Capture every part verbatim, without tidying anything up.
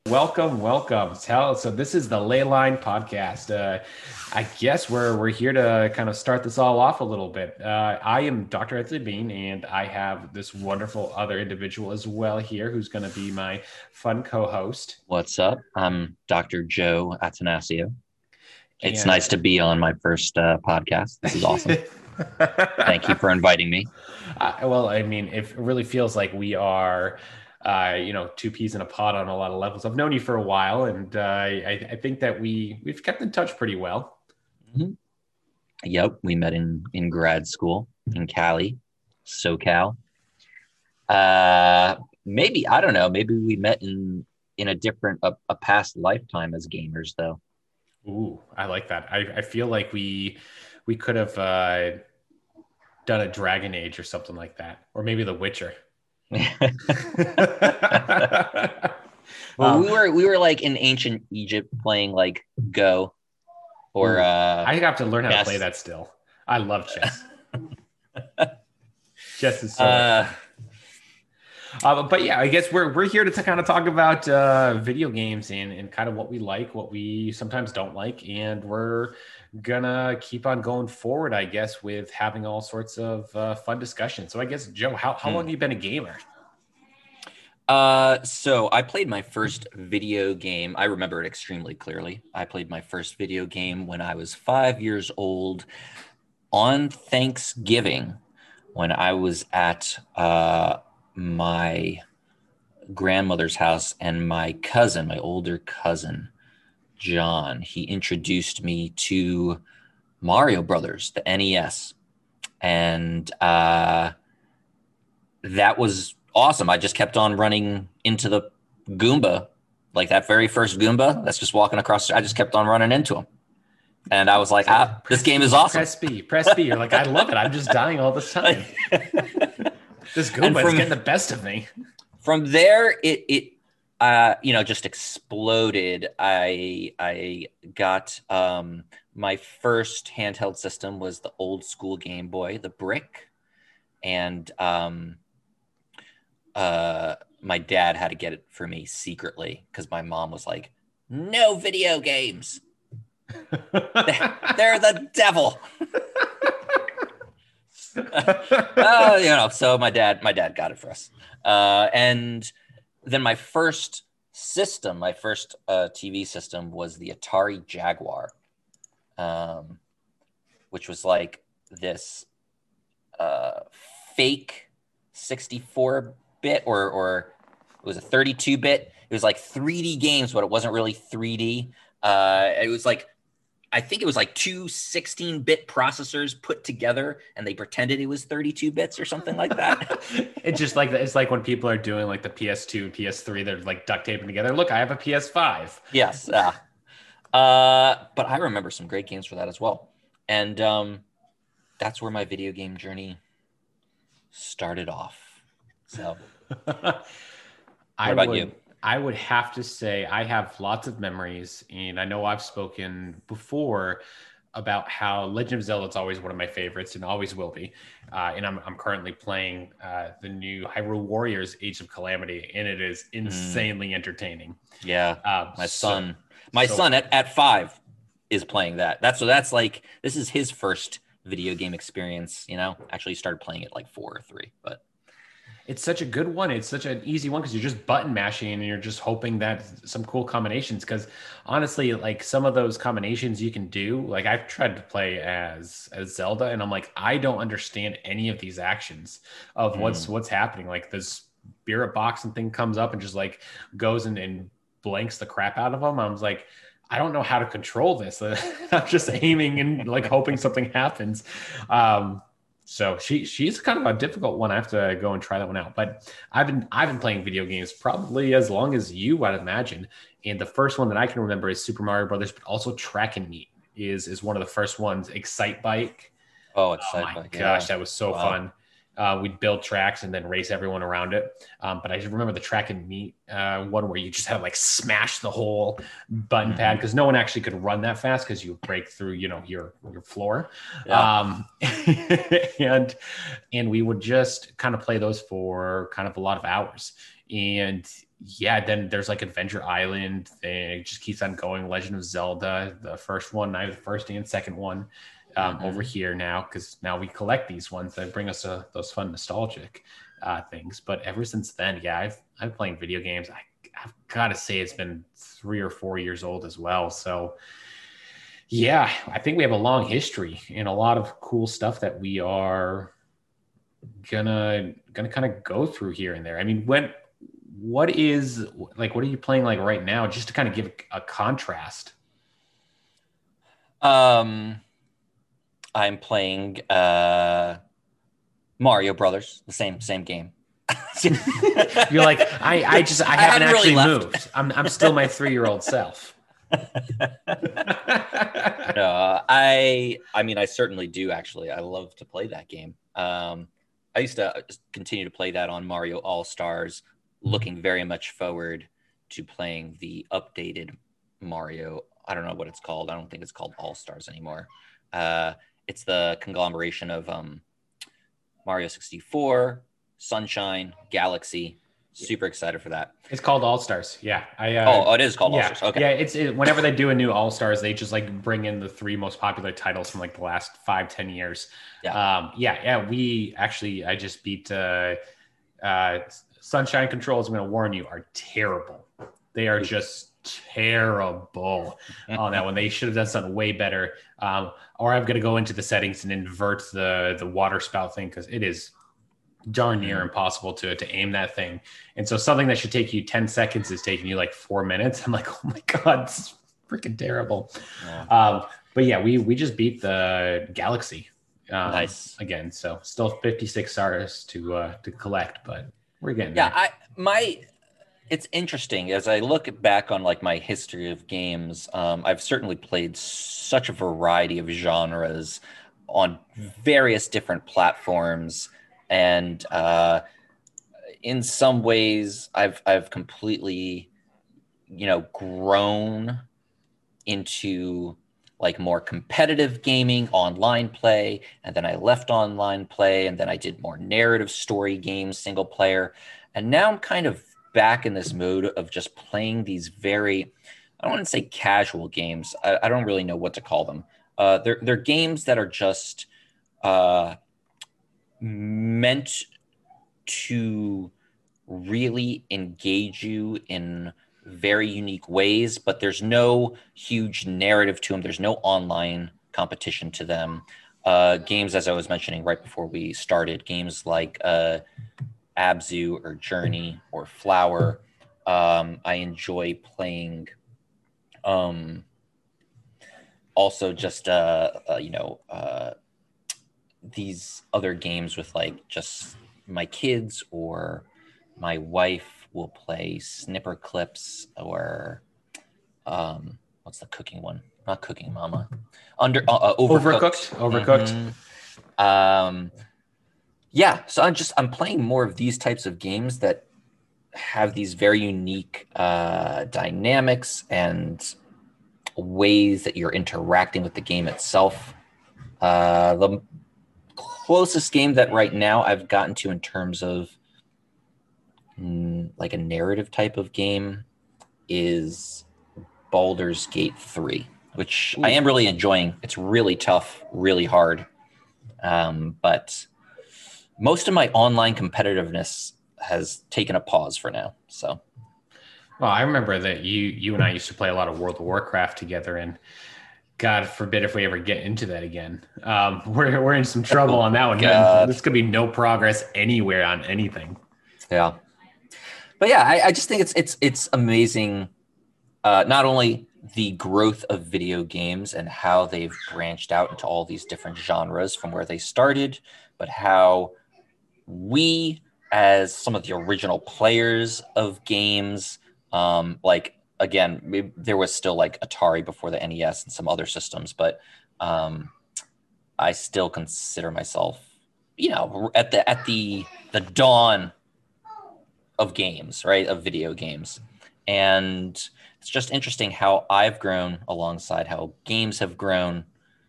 Welcome, welcome. Tell so this is the Leyline podcast. Uh, I guess we're we're here to kind of start this all off a little bit. Uh, I am Doctor Anthony Bean, and I have this wonderful other individual as well here, who's going to be my fun co-host. What's up? I'm Doctor Joe Atanasio. It's And nice to be on my first uh, podcast. This is awesome. Thank you for inviting me. Uh, well, I mean, it really feels like we are. Uh, you know, two peas in a pod on a lot of levels. I've known you for a while, and uh, I, I think that we we've kept in touch pretty well. Mm-hmm. Yep, we met in in grad school in Cali, SoCal. Uh, maybe I don't know. Maybe we met in in a different a, a past lifetime as gamers, though. Ooh, I like that. I, I feel like we we could have uh, done a Dragon Age or something like that, or maybe The Witcher. well, um, we were we were like in ancient Egypt playing like Go, or ooh, uh, I have to learn how chess. to play that still. I love chess. Chess is so. Uh, uh, but yeah, I guess we're we're here to t- kind of talk about uh, video games and and kind of what we like, what we sometimes don't like, and we're gonna keep on going forward, I guess, with having all sorts of uh, fun discussions. So I guess, Joe, how, how hmm. long have you been a gamer? Uh, so I played my first video game. I remember it extremely clearly. I played my first video game when I was five years old on Thanksgiving when I was at uh, my grandmother's house, and my cousin, my older cousin, John, he introduced me to Mario Brothers, the N E S. And uh, that was awesome. I just kept on running into the Goomba, like that very first Goomba that's just walking across. I just kept on running into him. And I was like, like ah, this game is awesome. Press B, press B. You're like, I love it. I'm just dying all this time. This Goomba is getting the best of me. From there, it, it uh, you know, just exploded. I I got um, my first handheld system was the old school Game Boy, the brick. And um, uh, my dad had to get it for me secretly because my mom was like, no video games. They're the devil. uh, you know, so my dad, my dad got it for us. Uh, and then my first system, my first uh, T V system was the Atari Jaguar, um, which was like this uh, fake sixty-four bit, or or it was a thirty-two bit. It was like three D games, but it wasn't really three D. Uh, it was like, I think it was like two sixteen-bit processors put together, and they pretended it was thirty-two bits or something like that. It's just like it's like when people are doing like the P S two, P S three, they're like duct taping together. Look, I have a P S five. Yes. Uh, uh, but I remember some great games for that as well. And um, that's where my video game journey started off. So what I about would, you? I would have to say I have lots of memories, and I know I've spoken before about how Legend of Zelda is always one of my favorites and always will be. Uh, and I'm, I'm currently playing uh, the new Hyrule Warriors Age of Calamity, and it is insanely mm. entertaining. Yeah, uh, my so, son, my so, son at, at five is playing that. That's so that's like, this is his first video game experience, you know. Actually started playing it like four or three, but it's such a good one. It's such an easy one because you're just button mashing and you're just hoping that some cool combinations. Because honestly, like some of those combinations you can do, like I've tried to play as as Zelda, and I'm like, I don't understand any of these actions of what's mm. what's happening. Like this spirit box and thing comes up and just like goes in and blanks the crap out of them. I was like, I don't know how to control this. I'm just aiming and like hoping something happens. Um, So she she's kind of a difficult one. I have to go and try that one out. But I've been I've been playing video games probably as long as you, I'd imagine. And the first one that I can remember is Super Mario Brothers, but also Track and Meet is is one of the first ones. Excite Bike. Oh, Excite oh my Bike! Gosh, yeah. that was so wow. fun. Uh, we'd build tracks and then race everyone around it. Um, but I just remember the Track and Meet uh, one where you just had to like smash the whole button mm-hmm. pad because no one actually could run that fast because you break through, you know, your your floor. Yeah. Um, and and we would just kind of play those for kind of a lot of hours. And yeah, then there's like Adventure Island. It just keeps on going. Legend of Zelda, the first one, I have the first and second one um, over Mm-hmm. here now because now we collect these ones that bring us uh, those fun nostalgic uh, things. But ever since then, yeah, I've I've playing video games. I, I've got to say it's been three or four years old as well. So yeah, I think we have a long history and a lot of cool stuff that we are gonna gonna kind of go through here and there. I mean, when what is like what are you playing like right now just to kind of give a contrast? Um, I'm playing uh, Mario Brothers, the same same game. You're like, I I just I I haven't, haven't actually really left. moved. I'm I'm still my three-year-old self. No, I I mean I certainly do actually. I love to play that game. Um, I used to continue to play that on Mario All Stars, looking very much forward to playing the updated Mario. I don't know what it's called. I don't think it's called All Stars anymore. Uh, it's the conglomeration of um, Mario sixty-four, Sunshine, Galaxy. Super excited for that. It's called All Stars. Yeah, I. Uh, Oh, oh, it is called All yeah, Stars. Okay. yeah. It's it, whenever they do a new All Stars, they just like bring in the three most popular titles from like the last five, ten years. Yeah. Um, yeah, yeah. We actually, I just beat uh, uh, Sunshine Controls. I'm going to warn you, are terrible. They are just terrible on that one. They should have done something way better. Um, or I'm going to go into the settings and invert the the water spout thing because it is darn near impossible to to aim that thing. And so something that should take you ten seconds is taking you like four minutes. I'm like, oh my God, it's freaking terrible. Yeah. Um, but yeah, we we just beat the Galaxy um, Nice. again. So still fifty-six stars to uh, to collect, but we're getting Yeah, there. I my it's interesting as I look back on like my history of games. Um, I've certainly played such a variety of genres on various different platforms, and uh, in some ways, I've I've completely, you know, grown into like more competitive gaming, online play, and then I left online play, and then I did more narrative story games, single player, and now I'm kind of back in this mode of just playing these very, I don't want to say casual games. I, I don't really know what to call them. Uh, they're they're games that are just uh, meant to really engage you in very unique ways, but there's no huge narrative to them. There's no online competition to them. Uh, games, as I was mentioning right before we started, games like uh, Abzu or Journey or Flower. Um, I enjoy playing. Um, also, just uh, uh, you know, uh, these other games with like just my kids or my wife will play Snipper Clips or um, what's the cooking one? Not Cooking Mama. Under uh, uh, Overcooked. Overcooked. Overcooked. Mm-hmm. Um, yeah, so I'm just I'm playing more of these types of games that have these very unique uh, dynamics and ways that you're interacting with the game itself. Uh, the closest game that right now I've gotten to in terms of mm, like a narrative type of game is Baldur's Gate three, which Ooh. I am really enjoying. It's really tough, really hard. Um, but most of my online competitiveness has taken a pause for now. So, well, I remember that you you and I used to play a lot of World of Warcraft together, and God forbid if we ever get into that again. Um, we're we're in some trouble oh, on that one. God. This could be no progress anywhere on anything. Yeah, but yeah, I, I just think it's it's it's amazing. Uh, not only the growth of video games and how they've branched out into all these different genres from where they started, but how we, as some of the original players of games, um, like, again, maybe there was still like Atari before the N E S and some other systems, but um, I still consider myself, you know, at the at the the dawn of games, right, of video games. And it's just interesting how I've grown alongside how games have grown.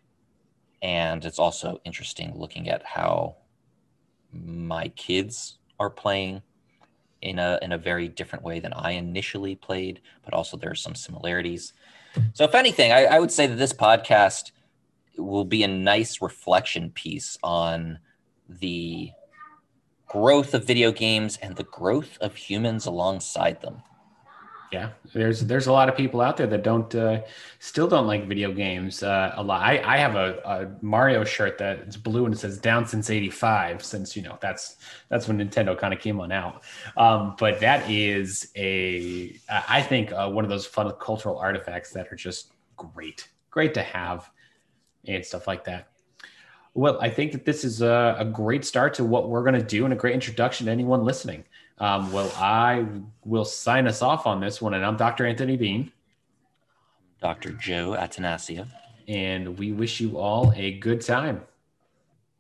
And it's also interesting looking at how my kids are playing in a in a very different way than I initially played, but also there are some similarities. So if anything, I, I would say that this podcast will be a nice reflection piece on the growth of video games and the growth of humans alongside them. Yeah, there's there's a lot of people out there that don't uh, still don't like video games uh, a lot. I, I have a, a Mario shirt that it's blue and it says "Down since eighty-five," since you know that's that's when Nintendo kind of came on out. Um, but that is a I think uh, one of those fun cultural artifacts that are just great, great to have and stuff like that. Well, I think that this is a, a great start to what we're going to do and a great introduction to anyone listening. Um, well, I will sign us off on this one, and I'm Doctor Anthony Bean. Doctor Joe Atanasio. And we wish you all a good time.